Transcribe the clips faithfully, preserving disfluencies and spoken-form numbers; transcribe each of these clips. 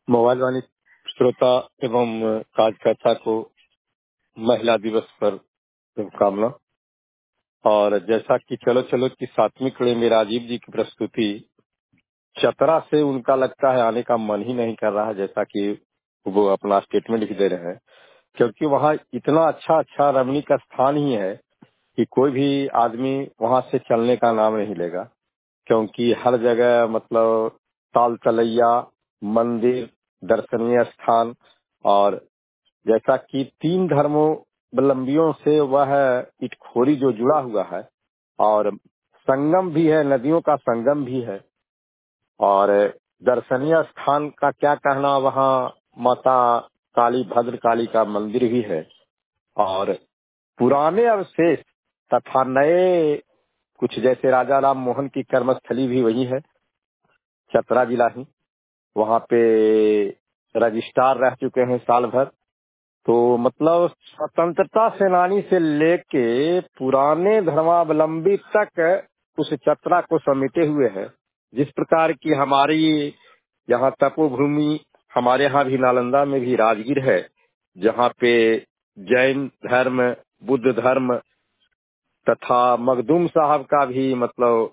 Mobile वाणी श्रोता एवं कार्यकर्ता को महिला दिवस पर शुभकामना। और जैसा कि चलो चलो की सातवीं कड़ी में राजीव जी की प्रस्तुति, चतरा से उनका लगता है आने का मन ही नहीं कर रहा है, जैसा कि वो अपना स्टेटमेंट भी दे रहे हैं, क्योंकि वहाँ इतना अच्छा अच्छा रमणीक स्थान ही है कि कोई भी आदमी वहाँ से चलने का नाम नहीं लेगा, क्योंकि हर जगह मतलब ताल तलैया, मंदिर, दर्शनीय स्थान, और जैसा कि तीन धर्मोवलंबियों से वह इटखोरी जो जुड़ा हुआ है, और संगम भी है, नदियों का संगम भी है। और दर्शनीय स्थान का क्या कहना, वहाँ माता काली, भद्र काली का मंदिर भी है, और पुराने अवशेष तथा नए कुछ, जैसे राजा राम मोहन की कर्मस्थली भी वही है, चतरा जिला ही। वहाँ पे रजिस्ट्रार रह चुके हैं साल भर। तो मतलब स्वतंत्रता सेनानी से लेके पुराने धर्मावलंबी तक उस चतरा को समेटे हुए है। जिस प्रकार की हमारी यहाँ तपोभूमि, हमारे यहाँ भी नालंदा में भी राजगीर है, जहाँ पे जैन धर्म, बुद्ध धर्म तथा मखदूम साहब का भी मतलब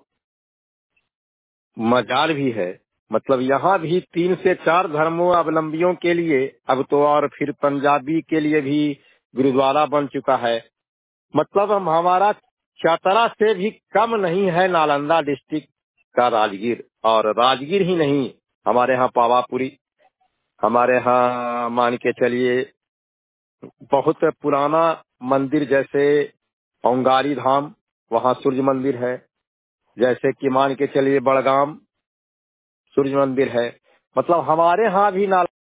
मजार भी है। मतलब यहाँ भी तीन से चार धर्मावलंबियों के लिए, अब तो और फिर पंजाबी के लिए भी गुरुद्वारा बन चुका है। मतलब हम हमारा चतरा से भी कम नहीं है नालंदा डिस्ट्रिक्ट का राजगीर। और राजगीर ही नहीं, हमारे यहाँ पावापुरी, हमारे यहाँ मान के चलिए बहुत पुराना मंदिर, जैसे औंगारी धाम, वहाँ सूर्य मंदिर है। जैसे कि मान के चलिए बड़गाम सूर्य मंदिर है। मतलब हमारे यहाँ भी नाल